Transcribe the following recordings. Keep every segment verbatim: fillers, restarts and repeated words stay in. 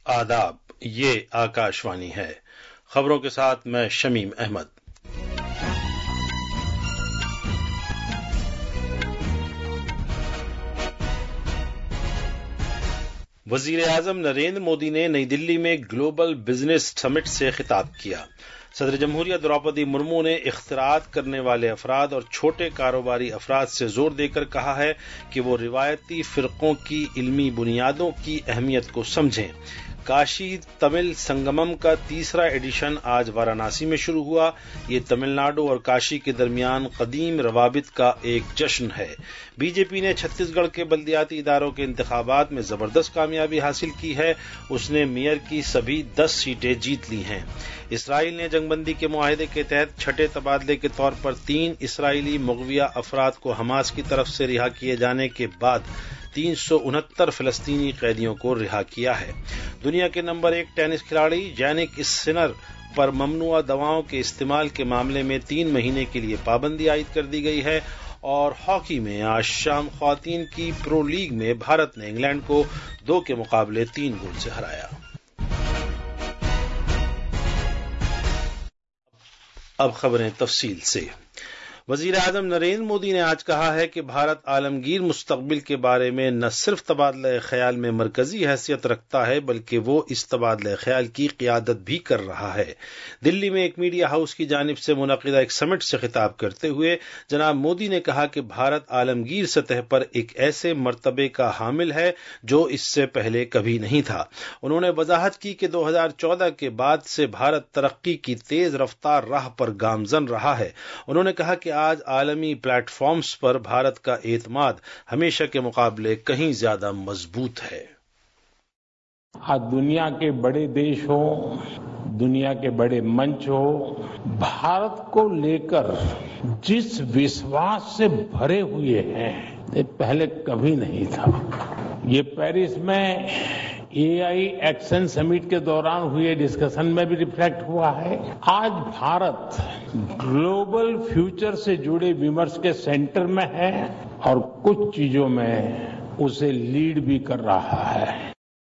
आदाब, ये आकाशवाणी है। खबरों के साथ मैं शमीम अहमद। वजीर आजम नरेंद्र मोदी ने नई दिल्ली में ग्लोबल बिजनेस समिट से खिताब किया। सदर जमहूरिया द्रौपदी मुर्मू ने इख्तिरात करने वाले अफराद और छोटे कारोबारी अफराद से जोर देकर कहा है कि वो रिवायती फिरकों की इल्मी बुनियादों की अहमियत को समझें। काशी तमिल संगमम का तीसरा एडिशन आज वाराणसी में शुरू हुआ। ये तमिलनाडु और काशी के दरमियान कदीम रवाबित का एक जश्न है। बीजेपी ने छत्तीसगढ़ के बल्दियाती इदारों के इंतखाबात में जबरदस्त कामयाबी हासिल की है। उसने मेयर की सभी दस सीटें जीत ली हैं। इसराइल ने जंगबंदी के मुआहदे के तहत छठे तबादले के तौर पर तीन इसराइली मुगविया अफराद को हमास की तरफ से रिहा किए जाने के बाद तीन सौ उनहत्तर फिलिस्तीनी कैदियों को रिहा किया है। दुनिया के नंबर एक टेनिस खिलाड़ी यानिक सिनर पर ममनुआ दवाओं के इस्तेमाल के मामले में तीन महीने के लिए पाबंदी आयद कर दी गई है। और हॉकी में आज शाम ख्वातीन की प्रो लीग में भारत ने इंग्लैंड को दो के मुकाबले तीन गोल से हराया। अब खबरें तफसील से। वजीर आजम नरेंद्र मोदी ने आज कहा है कि भारत आलमगीर मुस्तकबिल के बारे में न सिर्फ तबादला ख्याल में मरकजी हैसियत रखता है बल्कि वो इस तबादला ख्याल की क़ियादत भी कर रहा है। दिल्ली में एक मीडिया हाउस की जानिब से मुनक़िदा एक समिट से खिताब करते हुए जनाब मोदी ने कहा कि भारत आलमगीर सतह पर एक ऐसे मर्तबे का हामिल है जो इससे पहले कभी नहीं था। उन्होंने वजाहत की कि दो हजार चौदह के बाद से भारत तरक्की की तेज रफ्तार राह पर गामजन रहा है। उन्होंने कहा कि आज आलमी प्लेटफॉर्म्स पर भारत का एतमाद हमेशा के मुकाबले कहीं ज्यादा मजबूत है। आज दुनिया के बड़े देश हो, दुनिया के बड़े मंच हो, भारत को लेकर जिस विश्वास से भरे हुए हैं ये पहले कभी नहीं था। ये पेरिस में ए आई एक्शन समिट के दौरान हुए डिस्कशन में भी रिफ्लेक्ट हुआ है। आज भारत ग्लोबल फ्यूचर से जुड़े विमर्श के सेंटर में है और कुछ चीजों में उसे लीड भी कर रहा है।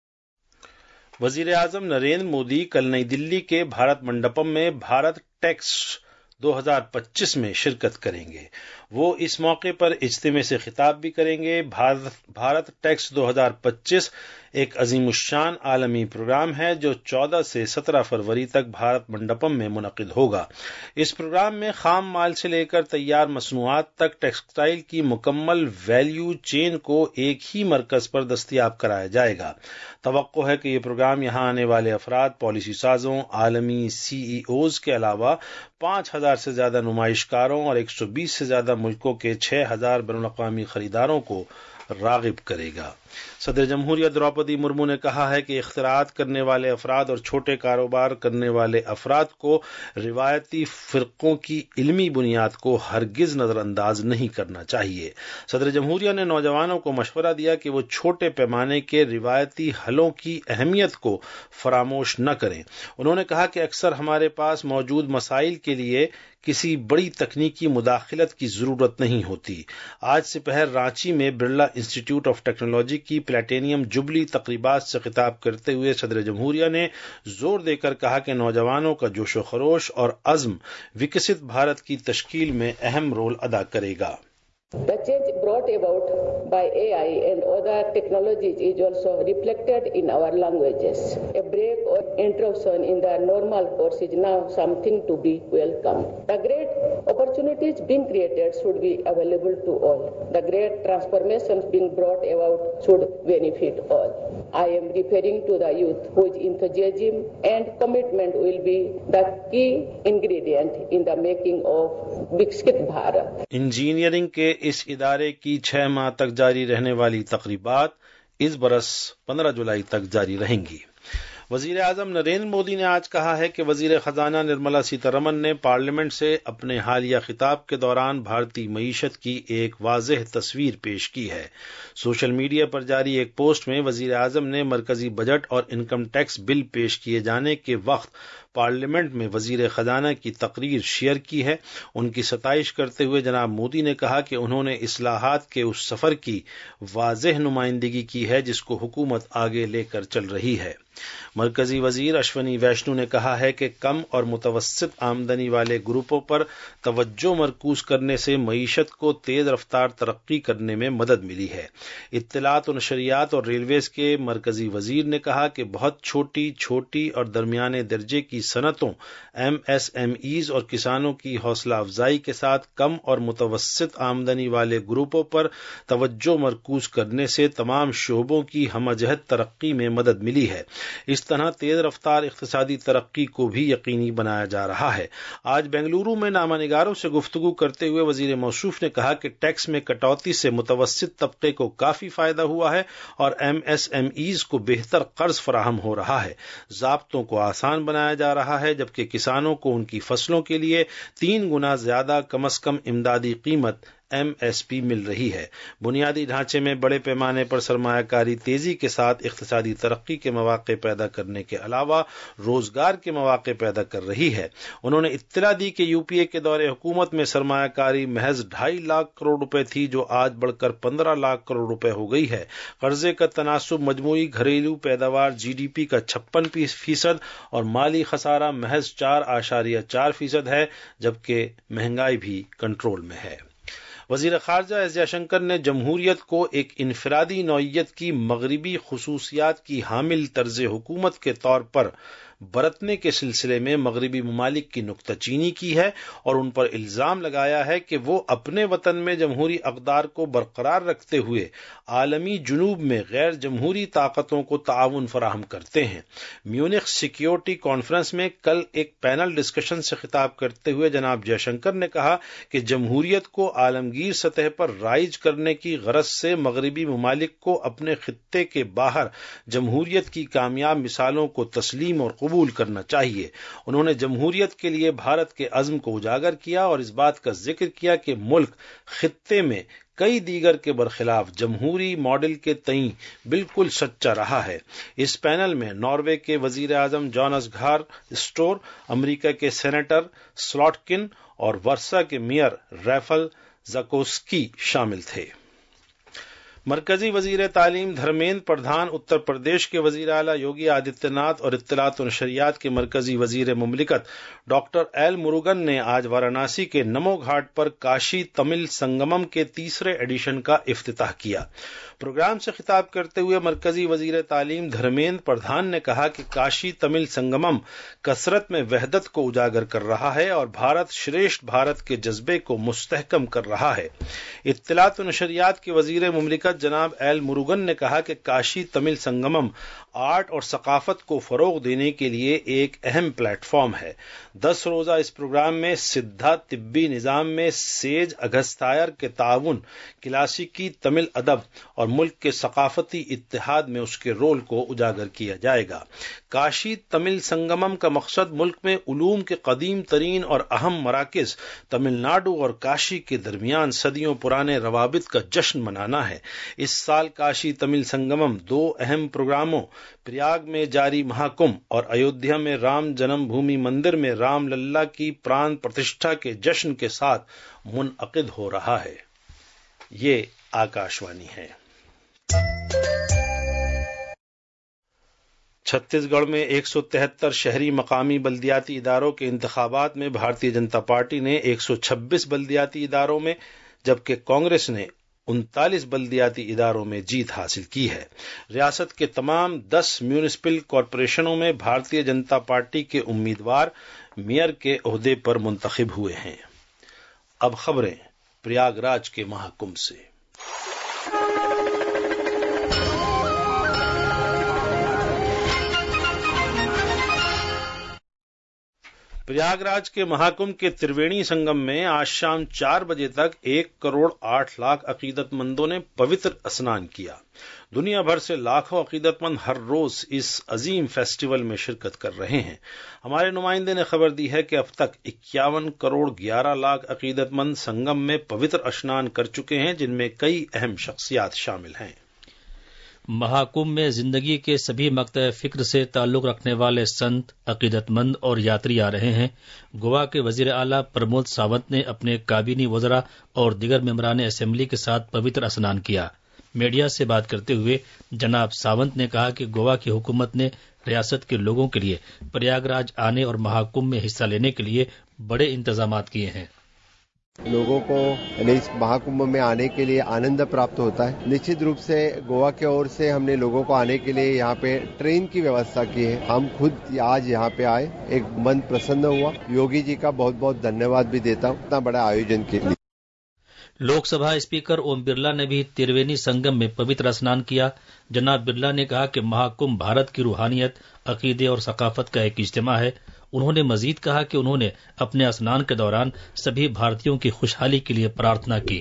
वजीर आजम नरेंद्र मोदी कल नई दिल्ली के भारत मंडपम में भारत टेक्स दो हजार पच्चीस में शिरकत करेंगे। वो इस मौके पर इज्तिमे से खिताब भी करेंगे। भारत भारत टेक्स दो हजार पच्चीस एक अजीमुश्शान आलमी प्रोग्राम है जो चौदह से सत्रह फरवरी तक भारत मंडपम में मुनक़िद होगा। इस प्रोग्राम में खाम माल से लेकर तैयार मसनूआत तक टेक्सटाइल की मुकम्मल वैल्यू चेन को एक ही मरकज पर दस्तयाब कराया जाएगा। तवक्को है कि यह प्रोग्राम यहाँ आने वाले अफराद, पॉलिसी साजों, आलमी सी ई ओज के अलावा पांच हजार से ज्यादा नुमाइशकारों और एक सौ बीस से ज्यादा मुल्कों के छह हजार बैनुल-अक़वामी खरीदारों को राग़िब करेगा। सदर जमहूरिया द्रौपदी मुर्मू ने कहा है कि इख्तिरात करने वाले अफराद और छोटे कारोबार करने वाले अफराद को रिवायती फिरकों की इल्मी बुनियाद को हरगिज नजरअंदाज नहीं करना चाहिए। सदर जमहूरिया ने नौजवानों को मशवरा दिया कि वो छोटे पैमाने के रिवायती हलों की अहमियत को फरामोश न करें। उन्होंने कहा कि अक्सर हमारे पास मौजूद मसाइल के लिए किसी बड़ी तकनीकी मुदाखलत की जरूरत नहीं होती। आज दोपहर रांची में बिरला इंस्टीट्यूट ऑफ टेक्नोलॉजी की प्लेटिनियम जुबली तकरीबात से खिताब करते हुए सदर जमहूरिया ने जोर देकर कहा कि नौजवानों का जोशो खरोश और अज़्म विकसित भारत की तश्कील में अहम रोल अदा करेगा। The change brought about by A I and other technologies is also reflected in our languages. A break or interruption in the normal course is now something to be welcomed. The great opportunities being created should be available to all. The great transformations being brought about should benefit all. I am referring to the youth whose enthusiasm and commitment will be the key ingredient in the making of Viksit Bharat. Engineering के इस इदारे की छह माह तक जारी रहने वाली तकरीबात इस बरस पंद्रह जुलाई तक जारी रहेंगी। वजीर आजम नरेंद्र मोदी ने आज कहा है कि वजीर खजाना निर्मला सीतारमन ने पार्लियामेंट से अपने हालिया खिताब के दौरान भारतीय मईशत की एक वाज़ेह तस्वीर पेश की है। सोशल मीडिया पर जारी एक पोस्ट में वजीर आजम ने मरकजी बजट और इनकम टैक्स बिल पेश किए जाने के वक्त پارلیمنٹ میں وزیر خزانہ کی تقریر شیئر کی ہے۔ ان کی ستائش کرتے ہوئے جناب مودی نے کہا کہ انہوں نے اصلاحات کے اس سفر کی واضح نمائندگی کی ہے جس کو حکومت آگے لے کر چل رہی ہے۔ مرکزی وزیر اشونی ویشنو نے کہا ہے کہ کم اور متوسط آمدنی والے گروپوں پر توجہ مرکوز کرنے سے معیشت کو تیز رفتار ترقی کرنے میں مدد ملی ہے۔ اطلاعات و نشریات اور ریلویز کے مرکزی وزیر نے کہا کہ بہت چھوٹی چھوٹی اور درمیانے درجے کی صنعتوں، ایم ایس ایم ایز اور کسانوں کی حوصلہ افزائی کے ساتھ کم اور متوسط آمدنی والے گروپوں پر توجہ مرکوز کرنے سے تمام شعبوں کی ہمہ جہت ترقی میں مدد ملی ہے۔ اس طرح تیز رفتار اقتصادی ترقی کو بھی یقینی بنایا جا رہا ہے۔ آج بنگلورو میں نامہ نگاروں سے گفتگو کرتے ہوئے وزیر موصوف نے کہا کہ ٹیکس میں کٹوتی سے متوسط طبقے کو کافی فائدہ ہوا ہے اور ایم ایس ایم ایز کو بہتر قرض فراہم ہو رہا ہے۔ ضابطوں کو آسان بنایا جا رہا ہے جبکہ کسانوں کو ان کی فصلوں کے لیے تین گنا زیادہ کم از کم امدادی قیمت ایم ایس پی مل رہی ہے۔ بنیادی ڈھانچے میں بڑے پیمانے پر سرمایہ کاری تیزی کے ساتھ اقتصادی ترقی کے مواقع پیدا کرنے کے علاوہ روزگار کے مواقع پیدا کر رہی ہے۔ انہوں نے اطلاع دی کہ یو پی اے کے دور حکومت میں سرمایہ کاری محض ڈھائی لاکھ کروڑ روپے تھی جو آج بڑھ کر پندرہ لاکھ کروڑ روپے ہو گئی ہے۔ قرضے کا تناسب مجموعی گھریلو پیداوار جی ڈی پی کا چھپن فیصد اور مالی خسارہ محض چار اشاریہ چار فیصد ہے جبکہ مہنگائی بھی کنٹرول میں ہے۔ وزیر خارجہ ایس جے شنکر نے جمہوریت کو ایک انفرادی نوعیت کی مغربی خصوصیات کی حامل طرز حکومت کے طور پر برتنے کے سلسلے میں مغربی ممالک کی نکتہ چینی کی ہے اور ان پر الزام لگایا ہے کہ وہ اپنے وطن میں جمہوری اقدار کو برقرار رکھتے ہوئے عالمی جنوب میں غیر جمہوری طاقتوں کو تعاون فراہم کرتے ہیں۔ میونخ سیکیورٹی کانفرنس میں کل ایک پینل ڈسکشن سے خطاب کرتے ہوئے جناب جے شنکر نے کہا کہ جمہوریت کو عالمگیر سطح پر رائج کرنے کی غرض سے مغربی ممالک کو اپنے خطے کے باہر جمہوریت کی کامیاب مثالوں کو تسلیم اور قبول کرنا چاہیے۔ انہوں نے جمہوریت کے لیے بھارت کے عزم کو اجاگر کیا اور اس بات کا ذکر کیا کہ ملک خطے میں کئی دیگر کے برخلاف جمہوری ماڈل کے تئیں بالکل سچا رہا ہے۔ اس پینل میں ناروے کے وزیر اعظم جونس گھار اسٹور، امریکہ کے سینیٹر سلاٹکن اور ورسا کے میئر ریفل زاکوسکی شامل تھے۔ مرکزی وزیر تعلیم دھرمیندر پردھان، اتر پردیش کے وزیر اعلیٰ یوگی آدتیہ ناتھ اور اطلاعات و نشریات کے مرکزی وزیر مملکت ڈاکٹر ایل مروگن نے آج وارانسی کے نمو گھاٹ پر کاشی تمل سنگمم کے تیسرے ایڈیشن کا افتتاح کیا۔ پروگرام سے خطاب کرتے ہوئے مرکزی وزیر تعلیم دھرمیندر پردھان نے کہا کہ کاشی تمل سنگمم کثرت میں وحدت کو اجاگر کر رہا ہے اور بھارت شریشٹھ بھارت کے جذبے کو مستحکم کر رہا ہے۔ اطلاعات و نشریات کے وزیر مملکت جناب ایل مروگن نے کہا کہ کاشی تمل سنگمم آرٹ اور ثقافت کو فروغ دینے کے لیے ایک اہم پلیٹ فارم ہے۔ دس روزہ اس پروگرام میں سدھا طبی نظام میں سیج اگستھایار کے تعاون، کلاسیکی تمل ادب اور ملک کے ثقافتی اتحاد میں اس کے رول کو اجاگر کیا جائے گا۔ کاشی تمل سنگمم کا مقصد ملک میں علوم کے قدیم ترین اور اہم مراکز تمل ناڈو اور کاشی کے درمیان صدیوں پرانے روابط کا جشن منانا ہے۔ اس سال کاشی تمل سنگمم دو اہم پروگراموں پریاگ میں جاری مہاکمبھ اور ایودھیا میں رام جنم بھومی مندر میں رام للا کی پران پرتشٹھا کے جشن کے ساتھ منعقد ہو رہا ہے۔ یہ آکاشوانی ہے۔ چھتیس گڑھ میں ایک سو تہتر شہری مقامی بلدیاتی اداروں کے انتخابات میں بھارتیہ جنتا پارٹی نے ایک سو چھبیس بلدیاتی اداروں میں جبکہ کانگریس نے انتالیس بلدیاتی اداروں میں جیت حاصل کی ہے۔ ریاست کے تمام دس میونسپل کارپوریشنوں میں بھارتیہ جنتا پارٹی کے امیدوار میئر کے عہدے پر منتخب ہوئے ہیں۔ اب خبریں پریاگ راج کے مہاکمبھ سے۔ پریاگ راج کے مہاکمبھ کے ترویڑی سنگم میں آج شام چار بجے تک ایک کروڑ آٹھ لاکھ عقیدت مندوں نے پوتر اسنان کیا۔ دنیا بھر سے لاکھوں عقیدت مند ہر روز اس عظیم فیسٹیول میں شرکت کر رہے ہیں۔ ہمارے نمائندے نے خبر دی ہے کہ اب تک اکیاون کروڑ گیارہ لاکھ عقیدت مند سنگم میں پوتر اسنان کر چکے ہیں جن میں کئی اہم شخصیات شامل ہیں۔ महाकुंभ में जिंदगी के सभी मकता फिक्र से ताल्लुक रखने वाले संत, अकीदतमंद और यात्री आ रहे हैं। गोवा के वजीर आला प्रमोद सावंत ने अपने काबीनी वज़रा और दिगर मेंबरान असेंबली के साथ पवित्र स्नान किया। मीडिया से बात करते हुए जनाब सावंत ने कहा कि गोवा की हुकूमत ने रियासत के लोगों के लिए प्रयागराज आने और महाकुंभ में हिस्सा लेने के लिए बड़े इंतजाम किए हैं। लोगों को इस महाकुंभ में आने के लिए आनंद प्राप्त होता है। निश्चित रूप से गोवा की ओर से हमने लोगों को आने के लिए यहाँ पे ट्रेन की व्यवस्था की है। हम खुद आज यहाँ पे आए, एक मन प्रसन्न हुआ। योगी जी का बहुत बहुत धन्यवाद भी देता हूँ इतना बड़ा आयोजन के लिए। लोकसभा स्पीकर ओम बिरला ने भी त्रिवेणी संगम में पवित्र स्नान किया। जनाब बिरला ने कहा कि महाकुंभ भारत की रूहानियत, अकीदे और सकाफत का एक इज्तिमा है। उन्होंने मजीद कहा कि उन्होंने अपने स्नान के दौरान सभी भारतीयों की खुशहाली के लिए प्रार्थना की।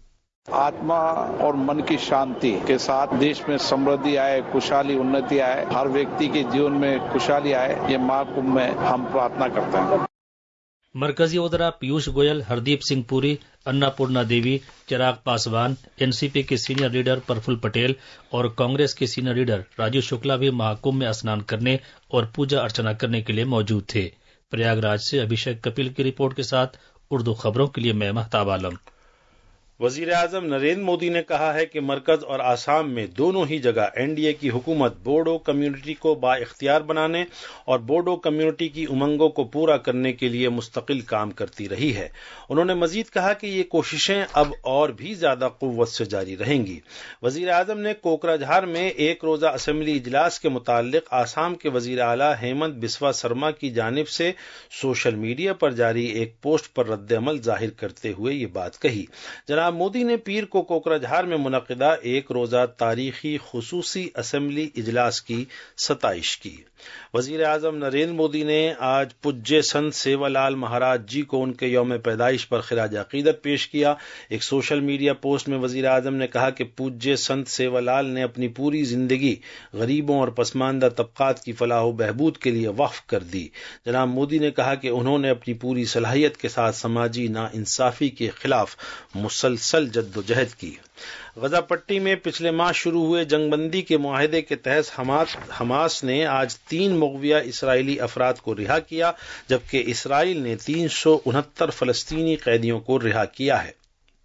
आत्मा और मन की शांति के साथ देश में समृद्धि आए, खुशहाली, उन्नति आए, हर व्यक्ति के जीवन में खुशहाली आए, ये महाकुंभ में हम प्रार्थना करते हैं। मरकजी वज़रा पीयूष गोयल, हरदीप सिंह पुरी, अन्नापूर्णा देवी, चिराग पासवान, एनसीपी के सीनियर लीडर प्रफुल्ल पटेल और कांग्रेस के सीनियर लीडर राजू शुक्ला भी महाकुंभ में स्नान करने और पूजा अर्चना करने के लिए मौजूद थे। प्रयागराज से अभिषेक कपिल की रिपोर्ट के साथ उर्दू खबरों के लिए मैं महताब आलम। वजीर आजम नरेंद्र मोदी ने कहा है कि मरकज और आसाम में दोनों ही जगह एनडीए की हुकूमत बोडो कम्युनिटी को बाइख्तियार बनाने और बोडो कम्युनिटी की उमंगों को पूरा करने के लिए मुस्तकिल काम करती रही है। उन्होंने मजीद कहा कि ये कोशिशें अब और भी ज्यादा कुव्वत से जारी रहेंगी। वजीर आजम ने कोकराझार में एक रोजा असेंबली इजलास के मुतालिक आसाम के वजीर आला हेमंत बिस्वा शर्मा की जानिब से सोशल मीडिया पर जारी एक पोस्ट पर रद्द-ए-अमल जाहिर करते हुए ये बात कही। जनाब मोदी ने पीर को कोकराझार में मुनक़िदा एक रोजा तारीखी खुसूसी असेंबली इजलास की सताइश की। वजीर आजम नरेंद्र मोदी ने आज पूज्य संत सेवालाल महाराज जी को उनके यौम पैदाइश पर खिराज अकीदत पेश किया। एक सोशल मीडिया पोस्ट में वजीर आजम ने कहा कि पूज्य संत सेवालाल ने अपनी पूरी जिंदगी गरीबों और पसमानदा तबकात की फलाह व बहबूद के लिए वक्फ कर दी। जनाब मोदी ने कहा कि उन्होंने अपनी पूरी सलाहियत के साथ समाजी नाइंसाफी के खिलाफ मुसलसल जद्दोजहद की। गजा पट्टी में पिछले माह शुरू हुए जंगबंदी के मुआहदे के तहत हमास हमास ने आज तीन मुग़विया इसराइली अफराद को रिहा किया, जबकि इसराइल ने तीन सौ उनहत्तर फलस्तीनी कैदियों को रिहा किया है।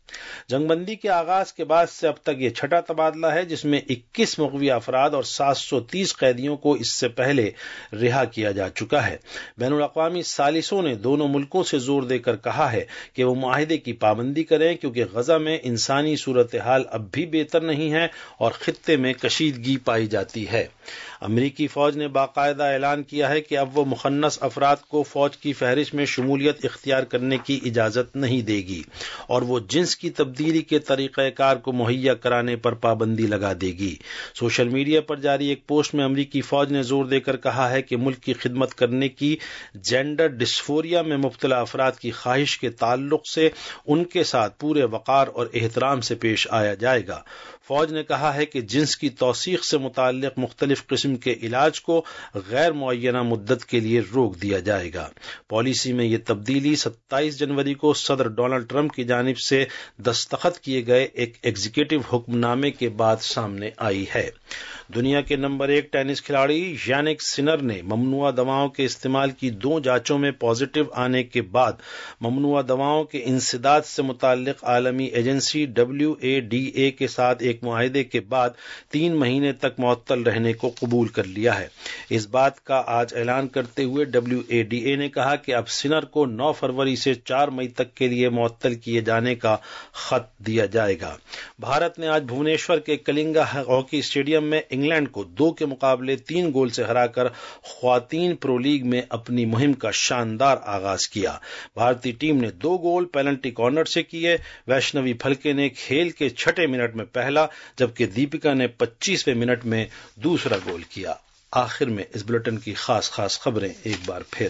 जंगबंदी के आगाज के बाद से अब तक ये छठा तबादला है जिसमें इक्कीस मुग़विया अफराद और सात सौ तीस कैदियों को इससे पहले रिहा किया जा चुका है। बैनुल अक़वामी सालिसों ने दोनों मुल्कों से जोर देकर कहा है कि वो मुआहदे की पाबंदी करें, क्योंकि गजा में इंसानी सूरत हाल अब भी बेहतर नहीं है और खित्ते में कशीदगी पाई जाती है। अमरीकी फौज ने बाकायदा ऐलान किया है कि अब वो मुखन्नस अफराद को फौज की फहरिस्त में शमूलियत इख्तियार करने की इजाजत नहीं देगी और वो जिन्स की तब्दीली के तरीक़ाकार को मुहैया कराने पर पाबंदी लगा देगी। सोशल मीडिया पर जारी एक पोस्ट में अमरीकी फौज ने जोर देकर कहा है कि मुल्क की खिदमत करने की जेंडर डिस्फोरिया में मुब्तला अफराद की ख्वाहिश के ताल्लुक से उनके साथ पूरे वक़ार और एहतराम से पेश आया जाएगा। फौज ने कहा है कि जिन्स की तौसीख से मुताल्लिक मुख्तलिफ किस्म के इलाज को गैर मुअय्यना मुद्दत के लिए रोक दिया जाएगा। पॉलिसी में यह तब्दीली सत्ताईस जनवरी को सदर डोनाल्ड ट्रंप की जानिब से दस्तखत किए गए एक एग्जीक्यूटिव हुक्मनामे के बाद सामने आई है। दुनिया के नंबर एक टेनिस खिलाड़ी यानिक सिनर ने ममनुआ दवाओं के इस्तेमाल की दो जांचों में पॉजिटिव आने के बाद ममनुआ दवाओं के इंसदाद से मुताल्लिक आलमी agency W A D A के साथ एक मुआहदे के बाद तीन महीने तक मुअत्तल रहने को कबूल कर लिया है। इस बात का आज ऐलान करते हुए डब्ल्यू ए डी ए ने कहा कि अब सिनर को नौ फरवरी से चार मई तक के लिए मुअत्तल किए जाने का खत दिया जाएगा। भारत ने आज भुवनेश्वर के कलिंगा हॉकी स्टेडियम में इंग्लैंड को दो के मुकाबले तीन गोल से हराकर ख्वातीन प्रो लीग में अपनी मुहिम का शानदार आगाज किया। भारतीय टीम ने दो गोल पेनल्टी कॉर्नर से किए। वैष्णवी फलके ने खेल के छठे मिनट में पहला जबकि दीपिका ने पच्चीसवें मिनट में दूसरा गोल किया। आखिर में इस बुलेटिन की खास खास खबरें एक बार फिर।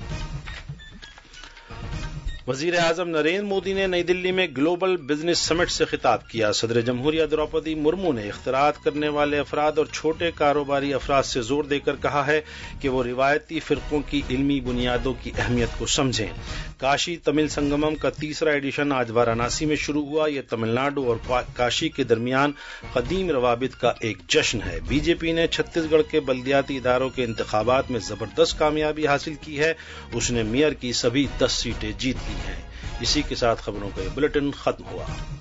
वजीर आजम नरेंद्र मोदी ने नई दिल्ली में ग्लोबल बिजनेस समिट से खिताब किया। सदर जमहूरिया द्रौपदी मुर्मू ने इख्तिरात करने वाले अफराद और छोटे कारोबारी अफराद से जोर देकर कहा है कि वो रिवायती फिरकों की इल्मी बुनियादों की अहमियत को समझें। کاشی تمل سنگمم کا تیسرا ایڈیشن آج وارانسی میں شروع ہوا. یہ تمل ناڈو اور کاشی کے درمیان قدیم روابط کا ایک جشن ہے. بی جے پی نے چھتیس گڑھ کے بلدیاتی اداروں کے انتخابات میں زبردست کامیابی حاصل کی ہے. اس نے میئر کی سبھی دس سیٹیں جیت لی ہیں. اسی کے ساتھ خبروں کا یہ بلیٹن ختم ہوا.